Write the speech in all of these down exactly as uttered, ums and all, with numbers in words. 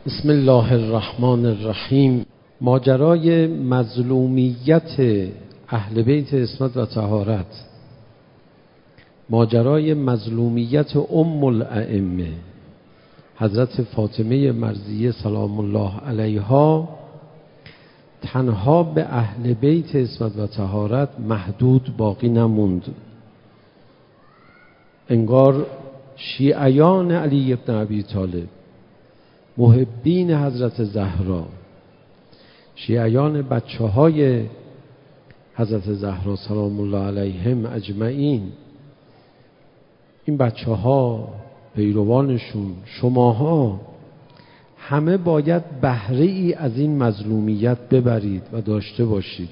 بسم الله الرحمن الرحیم. ماجرای مظلومیت اهل بیت عصمت و طهارت، ماجرای مظلومیت ام الائمه حضرت فاطمه مرضیه سلام الله علیها، تنها به اهل بیت عصمت و طهارت محدود باقی نموند. انگار شیعیان علی ابن ابی طالب، محبین حضرت زهرا، شیعیان بچه های حضرت زهرا سلام الله علیهم اجمعین، این بچه ها، پیروانشون، شماها همه باید بهره ای از این مظلومیت ببرید و داشته باشید.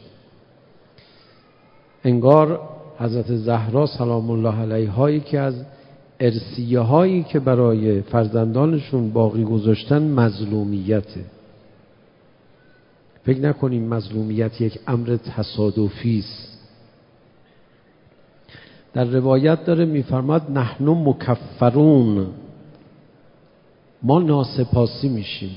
انگار حضرت زهرا سلام الله علیها که از ارثیه هایی که برای فرزندانشون باقی گذاشتن مظلومیته. فکر نکنیم مظلومیت یک امر تصادفی است. در روایت داره میفرماد نحن مکفرون، ما ناسپاسی میشیم.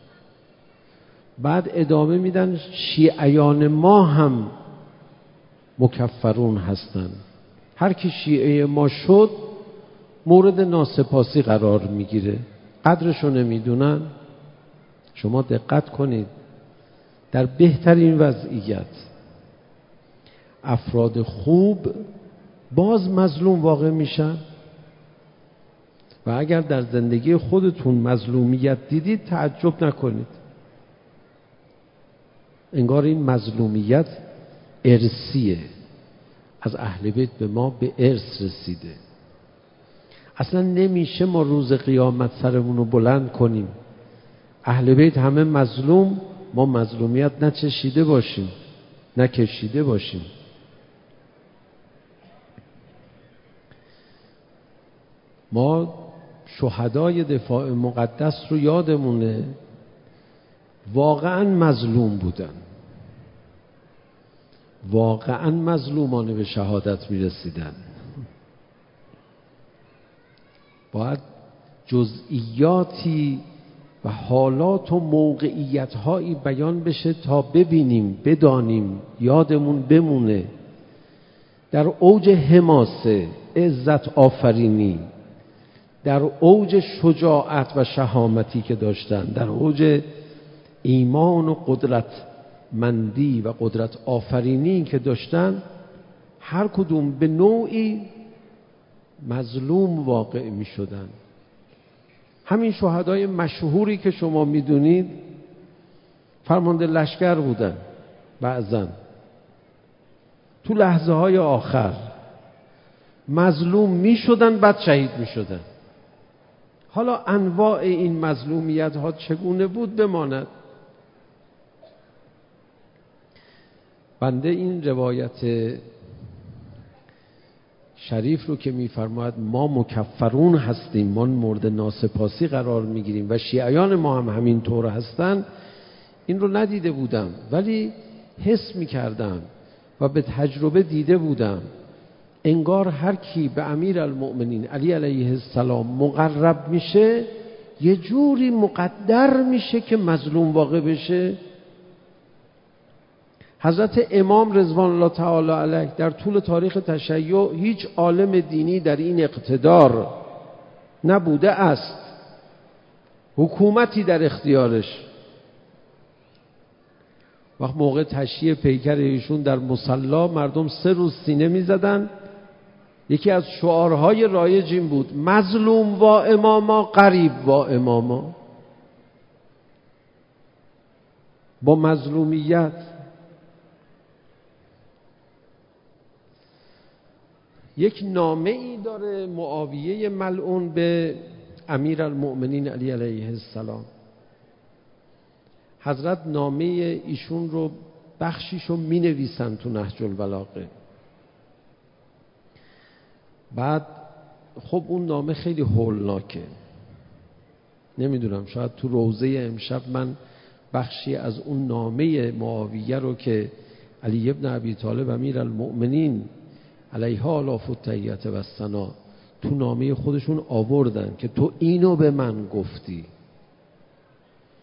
بعد ادامه میدن شیعیان ما هم مکفرون هستن. هر کی شیعه ما شد مورد ناسپاسی قرار میگیره. قدرشو نمیدونن. شما دقت کنید، در بهترین وضعیت افراد خوب باز مظلوم واقع میشن و اگر در زندگی خودتون مظلومیت دیدید تعجب نکنید. انگار این مظلومیت ارثیه، از اهل بیت به ما به ارث رسیده. اصلا نمیشه ما روز قیامت سرمون رو بلند کنیم اهل بیت همه مظلوم، ما مظلومیت نچشیده باشیم، نکشیده باشیم. ما شهدای دفاع مقدس رو یادمونه واقعا مظلوم بودن، واقعا مظلومانه به شهادت میرسیدن. باید جزئیاتی و حالات و موقعیت هایی بیان بشه تا ببینیم، بدانیم، یادمون بمونه. در اوج حماسه، عزت آفرینی، در اوج شجاعت و شهامتی که داشتن، در اوج ایمان و قدرت مندی و قدرت آفرینی که داشتن، هر کدوم به نوعی مظلوم واقع می شدن. همین شهدای مشهوری که شما می دونید فرمانده لشکر بودن، بعضن تو لحظه های آخر مظلوم می شدن، بعد شهید می شدن. حالا انواع این مظلومیت ها چگونه بود بماند. بنده این روایت شریف رو که میفرماید ما مکفرون هستیم، ما مورد ناسپاسی قرار میگیریم و شیعیان ما هم همین طور هستن، این رو ندیده بودم ولی حس میکردم و به تجربه دیده بودم. انگار هر کی به امیر المؤمنین علی علیه السلام مقرب میشه یه جوری مقدر میشه که مظلوم واقع بشه. حضرت امام رضوان الله تعالی علیه در طول تاریخ تشیع هیچ عالم دینی در این اقتدار نبوده است، حکومتی در اختیارش. وقت موقع تشییع پیکر ایشون در مصلا مردم سه روز سینه می زدن. یکی از شعارهای رایج این بود مظلوم و اماما قریب و اماما. با مظلومیت یک نامه ای داره معاویه ملعون به امیر المؤمنین علی علیه السلام. حضرت نامه ایشون رو بخشیشو می نویسن تو نهج البلاغه. بعد خب اون نامه خیلی هولناکه. نمیدونم شاید تو روضه امشب من بخشی از اون نامه معاویه رو که علی ابن ابی طالب امیر المؤمنین علیها آلاف التحیات و الثنا تو نامه خودشون آوردن که تو اینو به من گفتی.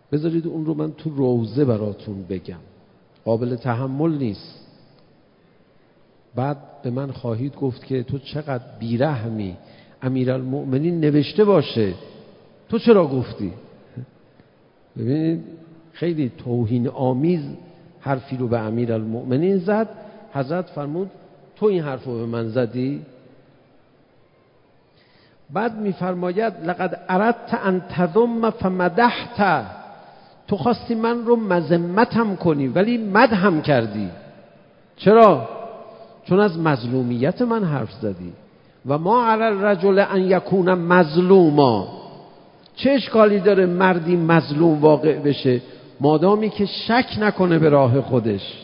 بذارید اون رو من تو روضه براتون بگم، قابل تحمل نیست. بعد به من خواهید گفت که تو چقدر بیرحمی، امیرالمؤمنین نوشته باشه، تو چرا گفتی؟ ببینید خیلی توهین آمیز حرفی رو به امیرالمؤمنین زد. حضرت فرمود تو این حرف رو به من زدی؟ بعد میفرماید لقد اردت ان تذم فمدحت، تو خواستی من رو مذمتم کنی ولی مدحم کردی. چرا؟ چون از مظلومیت من حرف زدی. و ما علی الرجل ان یکون مظلوما، چه اشکالی داره مردی مظلوم واقع بشه مادامی که شک نکنه به راه خودش.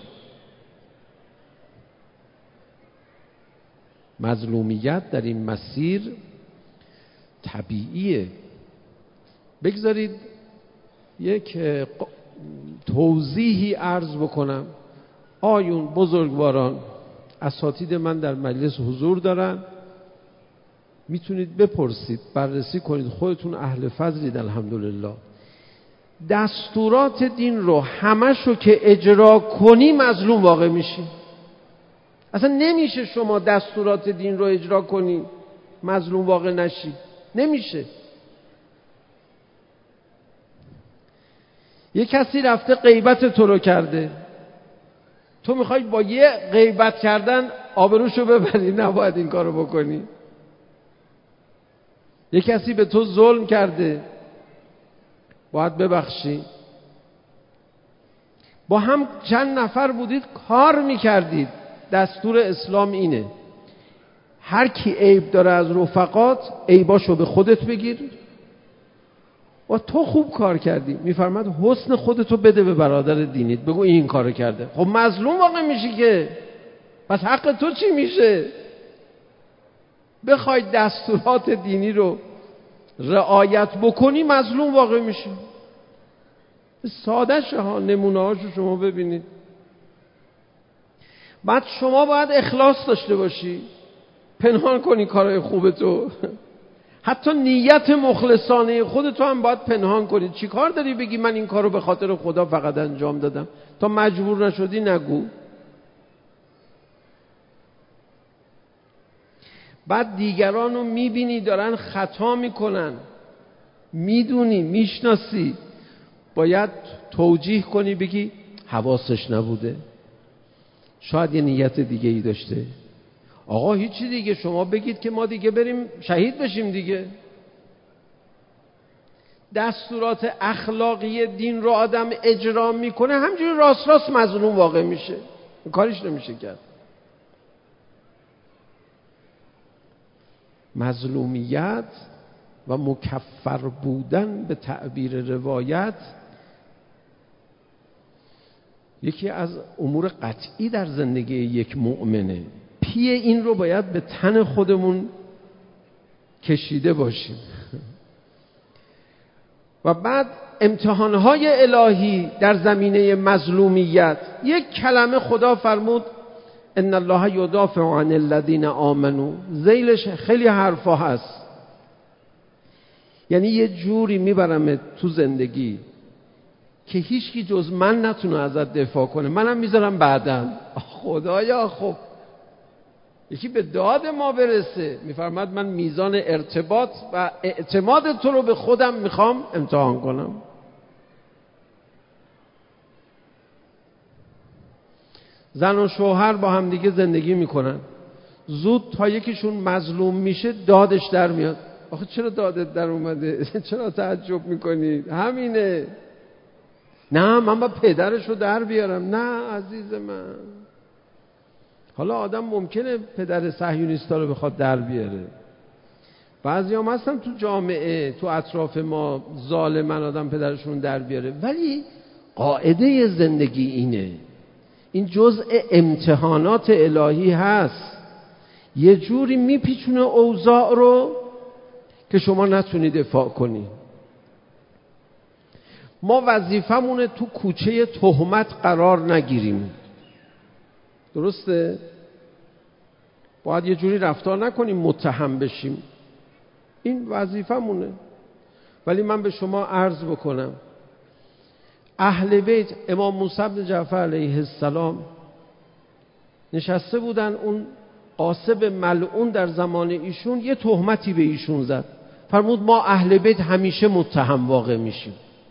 مظلومیت در این مسیر طبیعیه. بگذارید یک توضیحی عرض بکنم. آیون بزرگواران اساتید من در مجلس حضور دارن، میتونید بپرسید، بررسی کنید، خودتون اهل فضلید الحمدلله. دستورات دین رو همشو که اجرا کنی مظلوم واقع میشی. اصلا نمیشه شما دستورات دین رو اجرا کنی مظلوم واقع نشی، نمیشه. یه کسی رفته غیبت تو رو کرده، تو میخوای با یه غیبت کردن آبروشو ببری؟ نباید این کارو بکنی. یه کسی به تو ظلم کرده، باید ببخشی. با هم چند نفر بودید کار میکردید، دستور اسلام اینه هر کی عیب داره از رفقات عیباشو به خودت بگیر و تو خوب کار کردی، میفرماد حسن خودتو بده به برادر دینیت، بگو این کارو کرده. خب مظلوم واقع میشی که، پس حق تو چی میشه؟ بخوای دستورات دینی رو رعایت بکنی مظلوم واقع میشی. ساده شه ها، نمونه هاشو شما ببینید. بعد شما باید اخلاص داشته باشی، پنهان کنی کارهای خوبتو، حتی نیت مخلصانه خودتو هم باید پنهان کنی. چی کار داری بگی من این کارو به خاطر خدا فقط انجام دادم؟ تا مجبور نشدی نگو. بعد دیگرانو میبینی دارن خطا میکنن، میدونی، میشناسی، باید توجیه کنی، بگی حواسش نبوده، شاید یه نیت دیگه ای داشته. آقا هیچی دیگه، شما بگید که ما دیگه بریم شهید بشیم دیگه. دستورات اخلاقی دین رو آدم اجرا میکنه همجوری راست راست مظلوم واقع میشه، کاریش نمیشه کرد. مظلومیت و مکفر بودن به تعبیر روایت یکی از امور قطعی در زندگی یک مؤمنه. پی این رو باید به تن خودمون کشیده باشیم. و بعد امتحانهای الهی در زمینه مظلومیت، یک کلمه خدا فرمود ان الله یدافع عن الذین آمنوا، ذیلش خیلی حرفا هست. یعنی یه جوری میبرم تو زندگی که هیچکی جز من نتونه ازت دفاع کنه، منم میذارم بعداً. خدایا خب یکی به داد ما برسه. میفرماد من میزان ارتباط و اعتماد تو رو به خودم میخوام امتحان کنم. زن و شوهر با هم دیگه زندگی میکنن، زود تا یکیشون مظلوم میشه دادش در میاد. آخه چرا دادت در اومده؟ چرا تعجب میکنی؟ همینه. نه من با پدرش رو در بیارم. نه عزیز من. حالا آدم ممکنه پدر صهیونیستا رو بخواد در بیاره. بعضی هم هستن تو جامعه، تو اطراف ما ظالمن آدم پدرشون در بیاره، ولی قاعده زندگی اینه. این جزء امتحانات الهی هست. یه جوری میپیچونه اوضاع رو که شما نتونی دفاع کنی. ما وظیفمونه تو کوچه تهمت قرار نگیریم. درسته؟ باید یه جوری رفتار نکنیم متهم بشیم. این وظیفمونه. ولی من به شما عرض بکنم اهل بیت امام موسی بن جعفر علیه السلام نشسته بودن، اون قاسب ملعون در زمان ایشون یه تهمتی به ایشون زد، فرمود ما اهل بیت همیشه متهم واقع میشیم.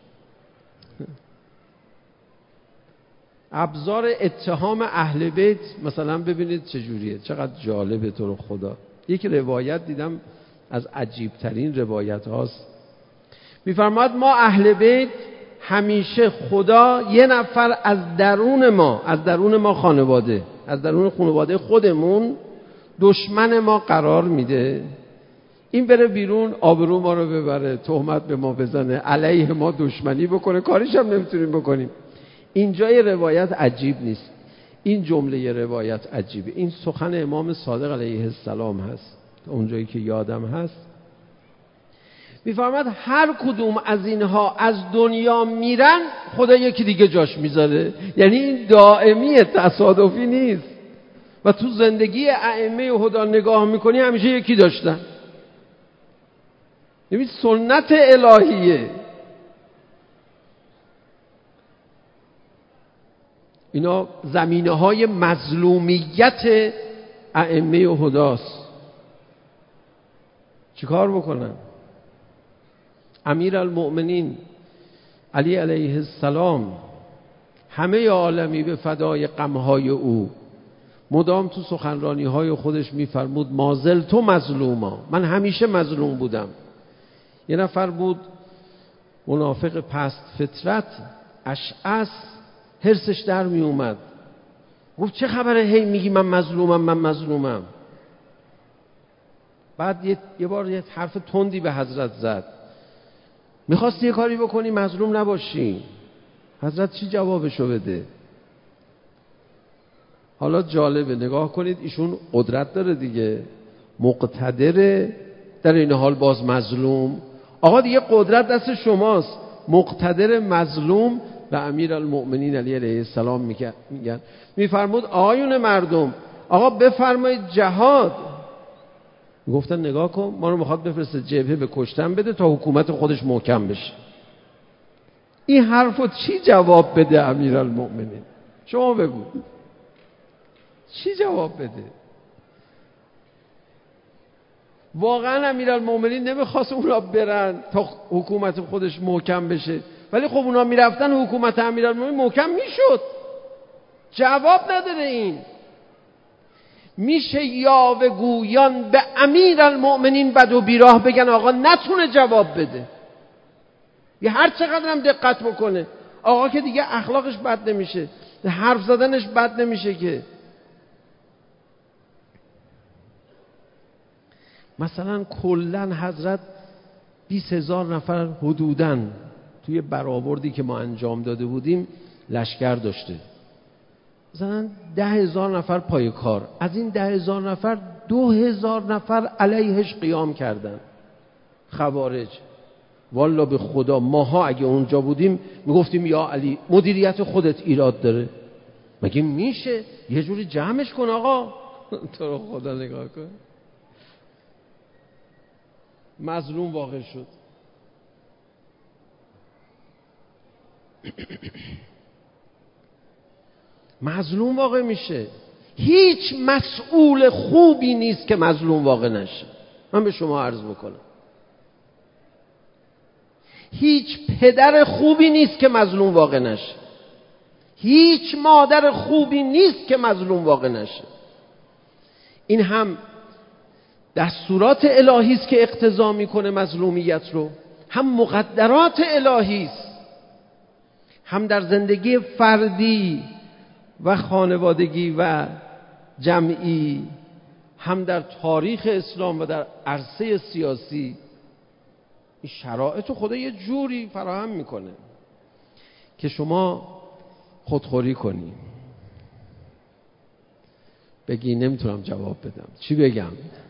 ابزار اتهام اهل بیت مثلا ببینید چجوریه، چقدر جالبه تو رو خدا. یک روایت دیدم از عجیب ترین روایت هاست، میفرماد ما اهل بیت همیشه خدا یه نفر از درون ما، از درون ما خانواده، از درون خانواده خودمون دشمن ما قرار میده، این بره بیرون آبرو ما رو ببره، تهمت به ما بزنه، علیه ما دشمنی بکنه، کاریش هم نمیتونیم بکنیم. اینجا یه روایت عجیب نیست، این جمله یه روایت عجیبه. این سخن امام صادق علیه السلام هست، اونجایی که یادم هست میفرماد هر کدوم از اینها از دنیا میرن خدا یکی دیگه جاش میذاره. یعنی این دائمی، تصادفی نیست. و تو زندگی ائمه هدا نگاه میکنی همیشه یکی داشتن. یعنی سنت الهیه. اینا زمینه های مظلومیت ائمه هداست. چیکار بکنن؟ امیرالمؤمنین علی علیه السلام همه عالمی به فدای غمهای او، مدام تو سخنرانی های خودش میفرمود مازل تو مظلوما، من همیشه مظلوم بودم. یه نفر بود منافق پست فطرت، اشعث، حرسش در می اومد، گفت چه خبره هی میگی من مظلومم من مظلومم. بعد یه, یه بار یه حرف تندی به حضرت زد، میخواستی یه کاری بکنی مظلوم نباشی. حضرت چی جوابشو بده؟ حالا جالبه نگاه کنید، ایشون قدرت داره دیگه، مقتدره، در این حال باز مظلوم. آقا دیگه قدرت دست شماست، مقتدر مظلوم. به امیرالمؤمنین علی علیه السلام میگن، میفرمود آقایون مردم، آقا بفرمایید جهاد. گفتن نگاه کن، ما رو میخواد بفرسته جبهه به کشتن بده تا حکومت خودش محکم بشه. این حرفو چی جواب بده امیرالمؤمنین؟ شما بگو چی جواب بده؟ واقعا امیرالمؤمنین نمیخواست اونا برن تا حکومت خودش محکم بشه، ولی خب اونا میرفتن حکومت امیرالمؤمنین محکم میشد. جواب نداره. این میشه یاوه گویان به امیرالمؤمنین بد و بیراه بگن آقا نتونه جواب بده، یه هر چقدر هم دقت بکنه آقا که دیگه اخلاقش بد نمیشه، حرف زدنش بد نمیشه که. مثلا کلن حضرت بیست هزار نفر حدوداً توی برآوردی که ما انجام داده بودیم لشکر داشته، مثلا ده هزار نفر پای کار. از این ده هزار نفر دو هزار نفر علیهش قیام کردن، خوارج. والا به خدا ماها اگه اونجا بودیم میگفتیم یا علی مدیریت خودت ایراد داره، مگه میشه یه جوری جمعش کن آقا. تو رو خدا نگاه کن، مظلوم واقع شد. مظلوم واقع میشه. هیچ مسئول خوبی نیست که مظلوم واقع نشه. من به شما عرض میکنم هیچ پدر خوبی نیست که مظلوم واقع نشه، هیچ مادر خوبی نیست که مظلوم واقع نشه. این هم دستورات الهی است که اقتضا میکنه مظلومیت رو، هم مقدرات الهی است، هم در زندگی فردی و خانوادگی و جمعی، هم در تاریخ اسلام و در عرصه سیاسی. این شرایط خدا یه جوری فراهم میکنه که شما خودخوری کنی، بگی نمیتونم جواب بدم، چی بگم؟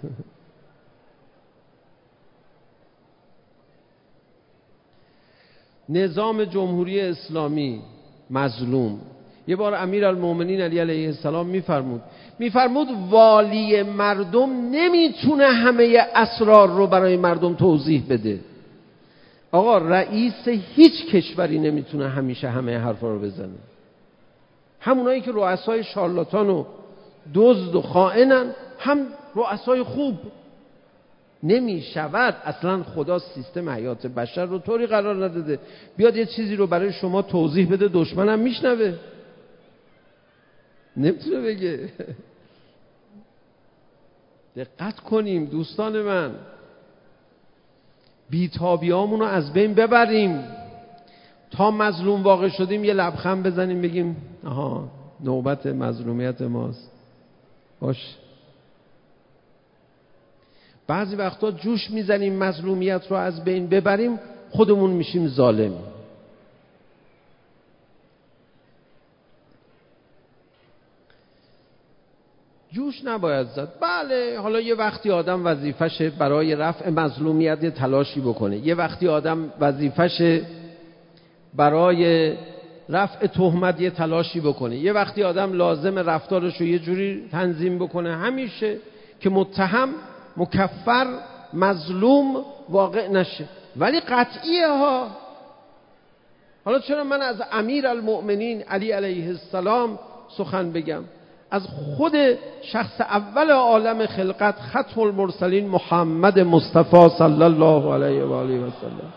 نظام جمهوری اسلامی مظلوم. یه بار امیرالمؤمنین علی علیه السلام میفرمود میفرمود والی مردم نمیتونه همه اسرار رو برای مردم توضیح بده، آقا رئیس هیچ کشوری نمیتونه همیشه همه حرفا رو بزنه. همونایی که رؤسای شارلاتان و دزد و خائنن هم رؤسای خوب. نمی شود. اصلا خدا سیستم حیات بشر رو طوری قرار نداده بیاد یه چیزی رو برای شما توضیح بده دشمنم میشنوه. نمیتونه بگه. دقت کنیم دوستان من، بی‌تابیامون رو از بین ببریم. تا مظلوم واقع شدیم یه لبخند بزنیم بگیم آها نوبت مظلومیت ماست. باش. بعضی وقتا جوش میزنیم مظلومیت رو از بین ببریم، خودمون میشیم ظالم. جوش نباید زد. بله حالا یه وقتی آدم وظیفشه برای رفع مظلومیت یه تلاشی بکنه، یه وقتی آدم وظیفشه برای رفع تهمت یه تلاشی بکنه، یه وقتی آدم لازم رفتارش رو یه جوری تنظیم بکنه، همیشه که متهم مکفر مظلوم واقع نشه. ولی قطعیه ها. حالا چرا من از امیر المؤمنین علی علیه السلام سخن بگم؟ از خود شخص اول عالم خلقت ختم المرسلین محمد مصطفی صلی الله علیه و آله و سلم.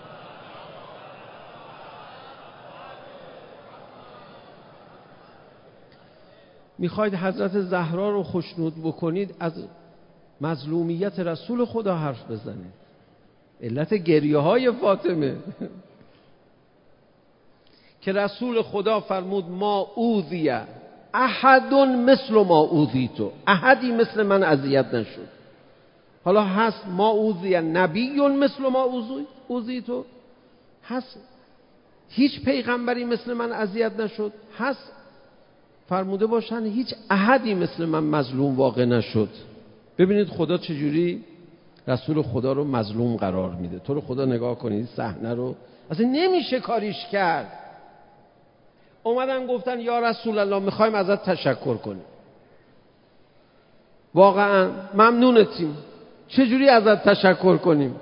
میخواید حضرت زهرا رو خوشنود بکنید، از مظلومیت رسول خدا حرف بزنید. علت گریه های فاطمه که رسول خدا فرمود ما اوذیه احد مثل ما اوذیتو، احدی مثل من اذیت نشد. حالا هست ما اوذیه نبی مثل ما اوذیتو، هست هیچ پیغمبری مثل من اذیت نشد، هست فرموده باشن هیچ احدی مثل من مظلوم واقع نشد. ببینید خدا چجوری رسول خدا رو مظلوم قرار میده. تو رو خدا نگاه کنید صحنه رو، اصلا نمیشه کاریش کرد. اومدن گفتن یا رسول الله میخوایم ازت تشکر کنیم، واقعا ممنونتیم، چجوری ازت تشکر کنیم؟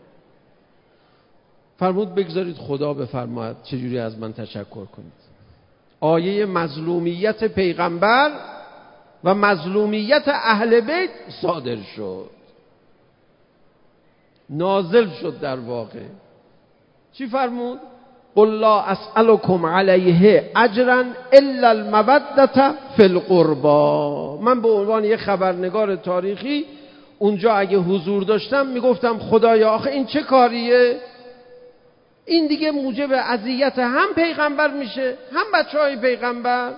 فرمود بگذارید خدا بفرماید چجوری از من تشکر کنید. آیه مظلومیت پیغمبر و مظلومیت اهل بیت صادر شد، نازل شد. در واقع چی فرمود؟ قل لا اسألكم علیه اجرا الا المودة فی القربى. من به عنوان یک خبرنگار تاریخی اونجا اگه حضور داشتم میگفتم خدایا آخه این چه کاریه؟ این دیگه موجب اذیت هم پیغمبر میشه هم بچهای پیغمبر.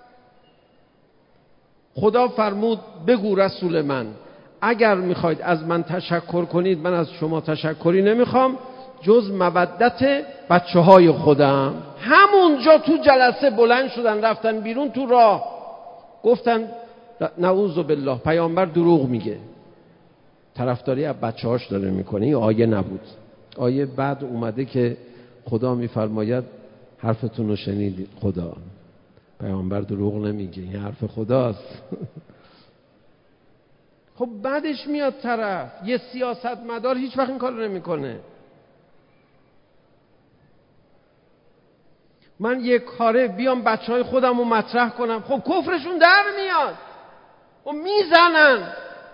خدا فرمود بگو رسول من اگر میخواید از من تشکر کنید، من از شما تشکری نمیخوام جز مودت بچه های خودم. همونجا تو جلسه بلند شدن رفتن بیرون، تو راه گفتن نعوذ بالله پیامبر دروغ میگه، طرفداری از بچه هاش داره میکنه. این آیه نبود. آیه بعد اومده که خدا میفرماید حرفتون رو شنیدید، خدا پیامبر دروغ نمیگه، این حرف خداست. خب بعدش میاد طرف یه سیاستمدار هیچ وقت این کار رو نمیکنه. من یک کاره بیام بچه های خودم رو مطرح کنم، خب کفرشون در میاد و میزنن.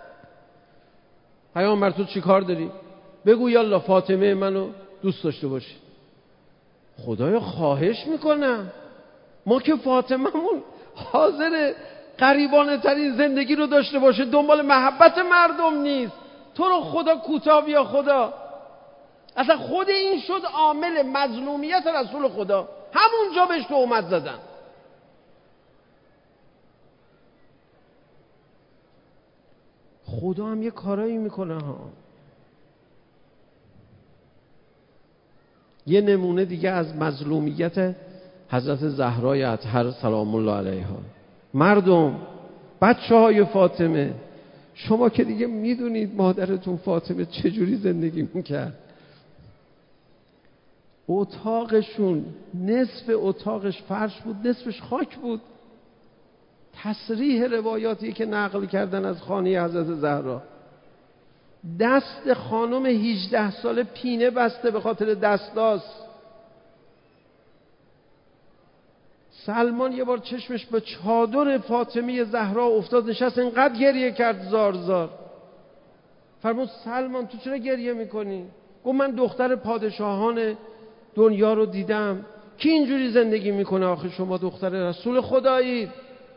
پیامبر تو چی کار داری؟ بگو یالا فاطمه منو دوست داشته باشی. خدایا خواهش میکنم، ما که فاطمه‌مون حاضر غریبانه ترین زندگی رو داشته باشه، دنبال محبت مردم نیست. تو رو خدا کوتاه بیا خدا. اصلا خود این شد عامل مظلومیت رسول خدا، همونجا بهش تهمت زدن. خدا هم یه کارایی میکنه ها. یه نمونه دیگه از مظلومیت حضرت زهرای اطهر سلام الله علیها. مردم، بچه های فاطمه، شما که دیگه میدونید مادرتون فاطمه چجوری زندگی میکرد. اتاقشون نصف اتاقش فرش بود، نصفش خاک بود. تصریح روایاتی که نقل کردن از خانه حضرت زهرا، دست خانم هجده ساله پینه بسته به خاطر دستاس. سلمان یه بار چشمش به چادر فاطمه زهرا افتاد، نشست اینقدر گریه کرد زار زار. فرمود سلمان تو چرا گریه میکنی؟ گفت من دختر پادشاهان دنیا رو دیدم. کی اینجوری زندگی میکنه آخه؟ شما دختر رسول خدایید.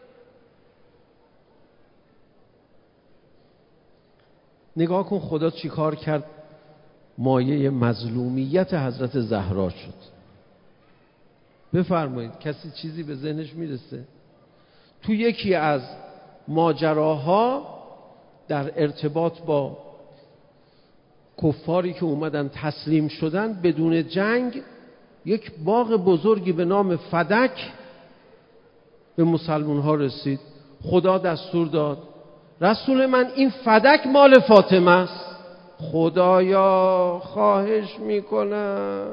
نگاه کن خدا چی کار کرد، مایه مظلومیت حضرت زهرا شد. بفرمایید کسی چیزی به ذهنش میرسه؟ تو یکی از ماجراها در ارتباط با کفاری که اومدن تسلیم شدن بدون جنگ، یک باغ بزرگی به نام فدک به مسلمان ها رسید. خدا دستور داد رسول من این فدک مال فاطمه است. خدایا خواهش میکنم،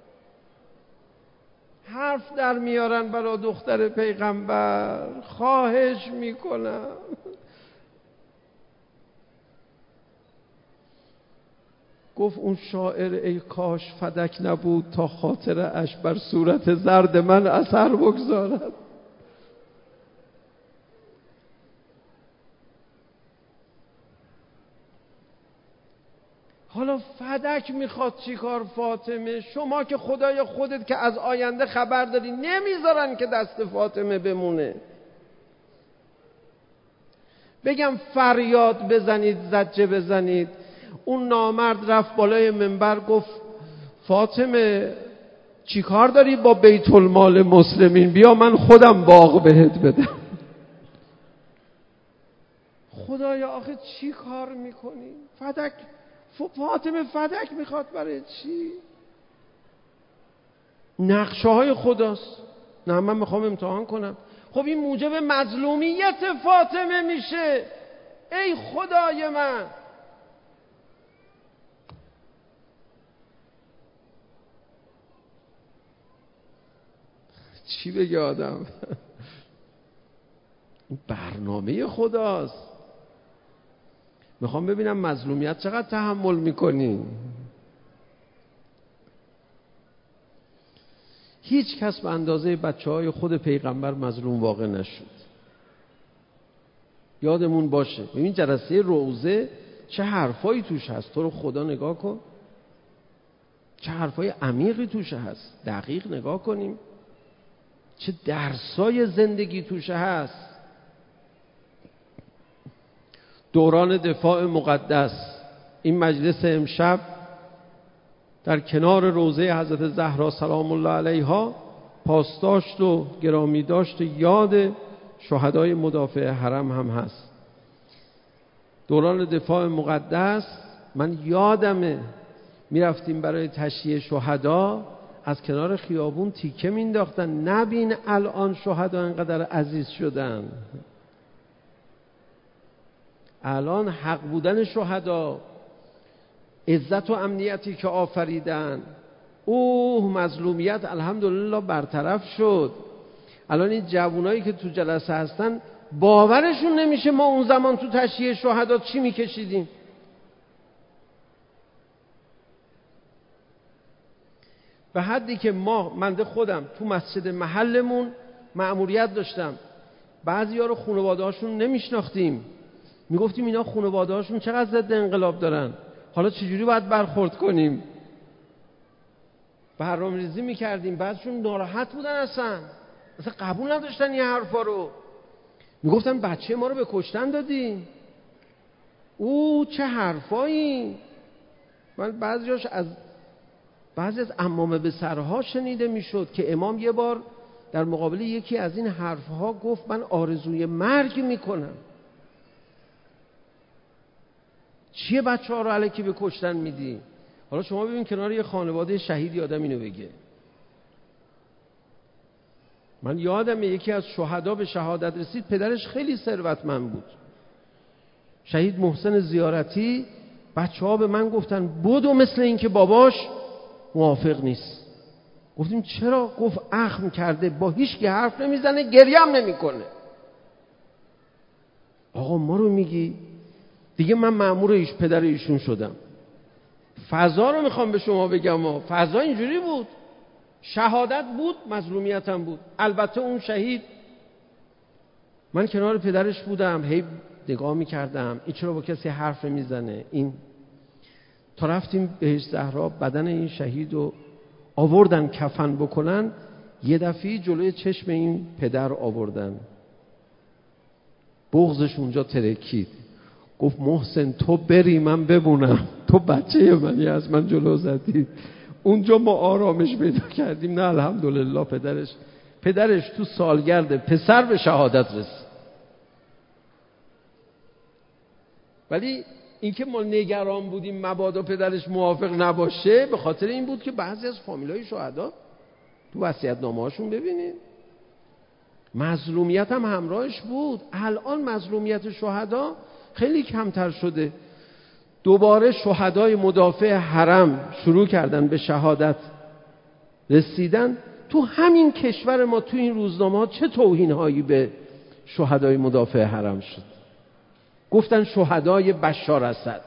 حرف در میارن برای دختر پیغمبر، خواهش میکنم. گفت اون شاعر ای کاش فدک نبود تا خاطر اش بر صورت زرد من اثر بگذارد. حالا فدک میخواد چیکار فاطمه؟ شما که خدای خودت که از آینده خبر داری نمیذارن که دست فاطمه بمونه. بگم فریاد بزنید، زجه بزنید. اون نامرد رفت بالای منبر گفت فاطمه چیکار داری با بیت المال مسلمین؟ بیا من خودم باغ بهت بدم. خدایا آخه چی کار میکنی؟ فدک فاطمه فدک میخواد برای چی؟ نقشه های خداست. نه من میخوام امتحان کنم. خب این موجب مظلومیت فاطمه میشه. ای خدای من، چی بگه آدم؟ برنامه خداست. میخوام ببینم مظلومیت چقدر تحمل میکنی. هیچ کس به اندازه بچه های خود پیغمبر مظلوم واقع نشد. یادمون باشه. ببین جلسه روزه چه حرفایی توش هست. تو رو خدا نگاه کن چه حرفای عمیقی توش هست. دقیق نگاه کنیم چه درسای زندگی توش هست. دوران دفاع مقدس، این مجلس امشب در کنار روضه حضرت زهرا سلام الله علیها پاسداشت و گرامی داشت و یاد شهدای مدافع حرم هم هست. دوران دفاع مقدس من یادمه میرفتیم برای تشییع شهدا، از کنار خیابون تیکه مینداختن نبین الان شهدا انقدر عزیز شدن. الان حق بودن شهدا، عزت و امنیتی که آفریدن، اوه مظلومیت الحمدلله برطرف شد. الان این جوانایی که تو جلسه هستن باورشون نمیشه ما اون زمان تو تشییع شهدا چی میکشیدیم. به حدی که ما من خودم تو مسجد محلمون مأموریت داشتم، بعضیا رو خانواده هاشون نمیشناختیم، میگفتیم اینا خانواده هاشون چقدر ضد انقلاب دارن، حالا چجوری باید برخورد کنیم. برنامه‌ریزی میکردیم. بعضشون ناراحت بودن، اصلا اصلا قبول نداشتن این حرفا رو. میگفتن بچه ما رو به کشتن دادی. او چه حرفایی. من بعضیاش از بعضی از عمامه به سرها شنیده میشد که امام یه بار در مقابل یکی از این حرفها گفت من آرزوی مرگ میکنم. چیه بچه ها رو الکی به کشتن میدی؟ حالا شما ببین کنار یه خانواده شهیدی آدم اینو بگه. من یادم یکی از شهدا به شهادت رسید، پدرش خیلی ثروتمند بود، شهید محسن زیارتی. بچه ها به من گفتن بدو مثل این که باباش موافق نیست. گفتیم چرا؟ گفت اخم کرده، با هیچ کی حرف نمیزنه، گریه هم نمیکنه. آقا ما رو میگی دیگه من مأمور ایش پدر ایشون شدم. فضا رو میخوام به شما بگم و فضا اینجوری بود، شهادت بود، مظلومیت هم بود. البته اون شهید، من کنار پدرش بودم، هی نگاه میکردم این چرا با کسی حرف میزنه. این تا رفتیم بهشت زهرا، بدن این شهید رو آوردن کفن بکنن، یه دفعه جلوی چشم این پدر آوردن، بغضش اونجا ترکید. گفت محسن تو بری من بمونم، تو بچه منی، از من جلو زدی. اونجا ما آرامش پیدا کردیم. نه الحمدلله پدرش پدرش تو سالگرد پسر به شهادت رسید. ولی اینکه ما نگران بودیم مبادا پدرش موافق نباشه، به خاطر این بود که بعضی از فامیلای شهدا تو وصیت‌نامه‌هاشون ببینید مظلومیت هم همراهش بود. الان مظلومیت شهدا خیلی کمتر شده. دوباره شهدای مدافع حرم شروع کردن به شهادت رسیدن. تو همین کشور ما تو این روزنامه‌ها چه توهین‌هایی به شهدای مدافع حرم شد. گفتن شهدای بشار اسد.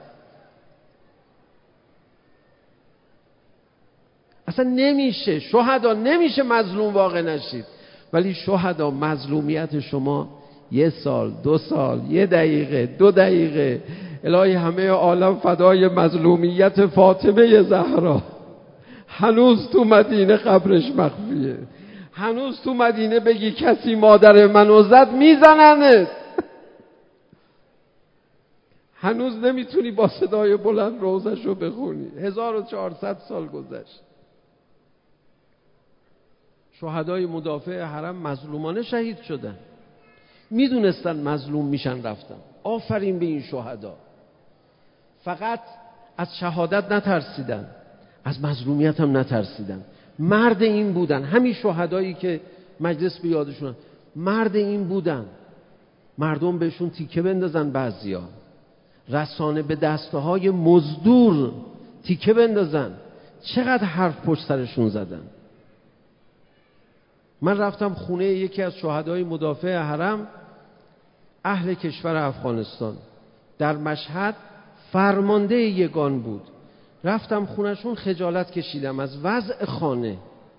اصلا نمیشه، شهدا نمیشه مظلوم واقع نشید. ولی شهدا مظلومیت شما یه سال، دو سال، یه دقیقه، دو دقیقه، الهی همه عالم فدای مظلومیت فاطمه زهرا. هنوز تو مدینه قبرش مخفیه. هنوز تو مدینه بگی کسی مادر منو زد میزننت. هنوز نمیتونی با صدای بلند روزش رو بخونی. هزار و چهارصد سال گذشت. شهدای مدافع حرم مظلومانه شهید شدن، میدونستن مظلوم میشن رفتن. آفرین به این شهدا. فقط از شهادت نترسیدن، از مظلومیت هم نترسیدن. مرد این بودن. همین شهدایی که مجلس به یادشون، مرد این بودن. مردم بهشون تیکه بندازن، بعضیا رسانه به دسته های مزدور تیکه بندازن، چقدر حرف پشت سرشون زدن. من رفتم خونه یکی از شهدای مدافع حرم، اهل کشور افغانستان، در مشهد، فرمانده یگان بود. رفتم خونشون، خجالت کشیدم از وضع خانه.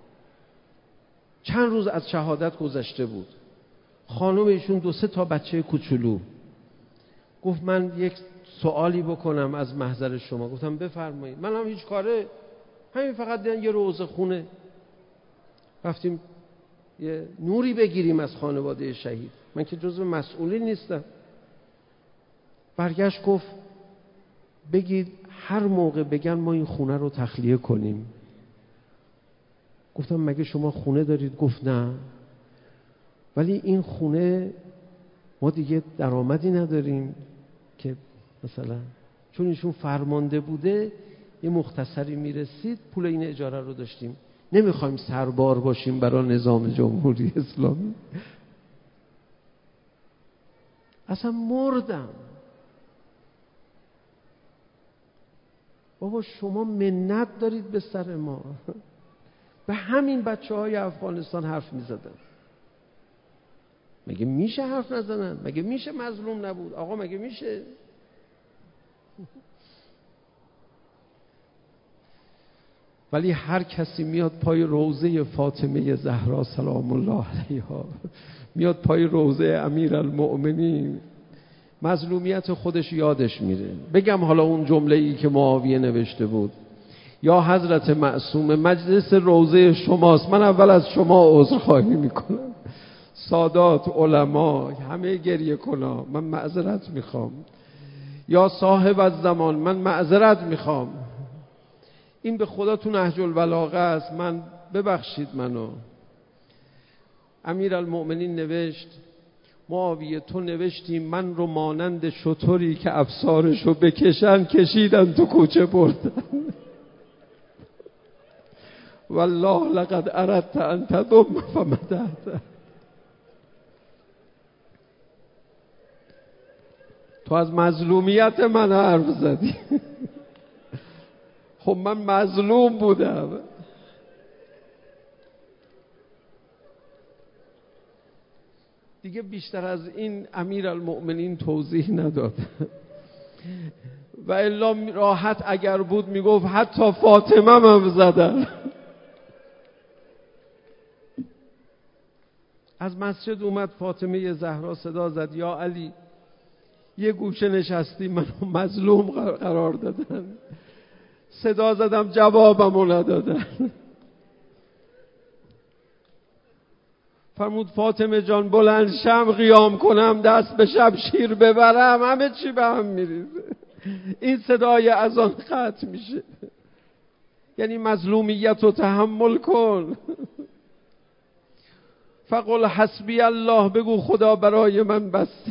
چند روز از شهادت گذشته بود. خانم ایشون دو سه تا بچه کوچولو. گفت من یک سوالی بکنم از محضر شما. گفتم بفرمایید. من هم هیچ کاره، همین فقط دیدن یه روزه خونه. رفتیم یه نوری بگیریم از خانواده شهید. من که جزو مسئولین نیستم. برگشت گفت بگید هر موقع بگن ما این خونه رو تخلیه کنیم. گفتم مگه شما خونه دارید؟ گفت نه، ولی این خونه ما دیگه درآمدی نداریم که مثلا، چون ایشون فرمانده بوده یه مختصری میرسید، پول این اجاره رو داشتیم، نمیخوایم سربار باشیم برای نظام جمهوری اسلامی. اصلا مردم. بابا شما منت دارید به سر ما. به همین بچه های افغانستان حرف می زدن. مگه میشه حرف نزنن؟ مگه میشه مظلوم نبود؟ آقا مگه میشه؟ ولی هر کسی میاد پای روضه فاطمه زهرا سلام الله علیها، میاد پای روضه امیرالمؤمنین، مظلومیت خودش یادش میره. بگم حالا اون جمله‌ای که معاویه نوشته بود، یا حضرت معصومه مجلس روضه شماست، من اول از شما عذرخواهی میکنم. سادات علما همه گریه کنا، من معذرت میخوام. یا صاحب از زمان، من معذرت میخوام. این به خدا تو نهج البلاغه است، من ببخشید منو. امیرالمؤمنین نوشت معاویه تو نوشتی من رو مانند شتری که افسارشو بکشن کشیدن تو کوچه بردن. والله لقد اردت ان تضم فمدحت. تو از مظلومیت من حرف زدی. خب من مظلوم بودم. دیگه بیشتر از این امیرالمؤمنین توضیح نداد. و الا راحت اگر بود میگفت حتی فاطمه هم زدن. از مسجد اومد، فاطمه زهرا صدا زد یا علی، یه گوشه نشستی منو مظلوم قرار دادن. صدا زدم جوابمو ندادن. فرمود فاطمه جان بلند شم قیام کنم دست به شمشیر ببرم همه چی به هم میریزه. این صدای اذان قطع میشه. یعنی مظلومیت رو تحمل کن. فقل حسبی الله، بگو خدا برای من بس.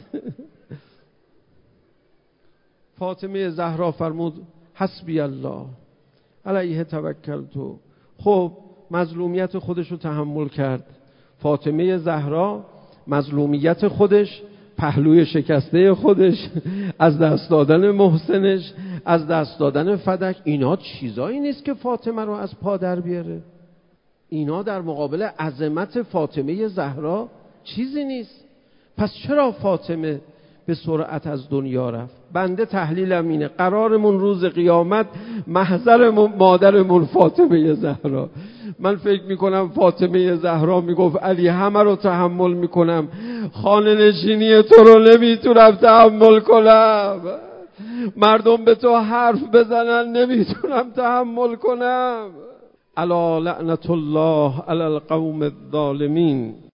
فاطمه زهرا فرمود حسبی الله علیه توکلت. خب مظلومیت خودش رو تحمل کرد. فاطمه زهرا مظلومیت خودش، پهلوی شکسته خودش، از دست دادن محسنش، از دست دادن فدک، اینا چیزایی نیست که فاطمه رو از پا در بیاره. اینا در مقابل عظمت فاطمه زهرا چیزی نیست. پس چرا فاطمه به سرعت از دنیا رفت؟ بنده تحلیلم اینه قرارمون روز قیامت محضر مادرمون فاطمه زهرا. من فکر میکنم فاطمه زهرا میگفت علی همه رو تحمل میکنم، خانه نشینی تو رو نمیتونم تحمل کنم، مردم به تو حرف بزنن نمیتونم تحمل کنم. الا لعنت الله علی القوم الظالمین.